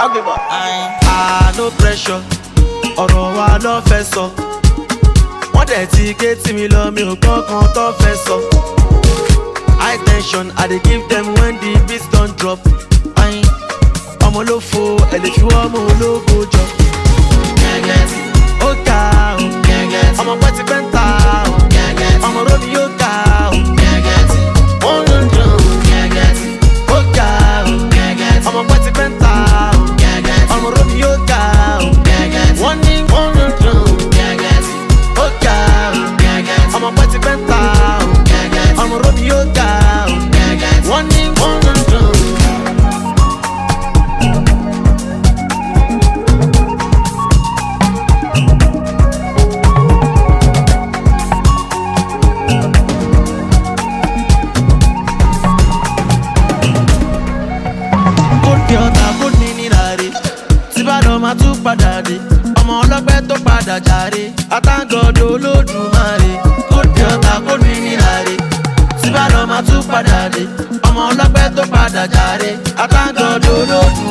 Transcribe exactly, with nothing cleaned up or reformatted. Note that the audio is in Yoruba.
ugly boy. Ah, no pressure. Ọ̀rọ̀ wa ló fẹ́ sọ. Wọ́n dẹ̀ ti gé tí mi lọ, mi ò gbọ́ kan tó fẹ́ sọ. High tension, I dey give them when the beats don drop. Ọmọ ló fo, ẹ lè fi wọ́n mú ológo jọ. Ó ga o, ọmọ pẹ́ ti pẹ́ ń ta o. Ọmọ rómi yóò ga o. Wọ́n ló ń dùn. Ó ga o, ọmọ pẹ́ ti pẹ́ ń ta o. Ọmọ rómi yóò ga o. Wọ́n ní wọ́n ló ń dùn. Ó ga o, ọmọ pẹ́ ti pẹ́ ń ta o. Ọmọ rómi yóò ga o. Wọ́n ní wọ́n ló ń dùn. Máa tún padà dé ọmọ ọlọ́gbẹ́ tó padà jàre àtàgọ́dọ̀ olódùmarè kó di ọ̀tá kó ní níláre síbàdàn máa tún padà dé ọmọ ọlọ́gbẹ́ tó padà jàre àtàgọ́dọ̀ olódùmarè.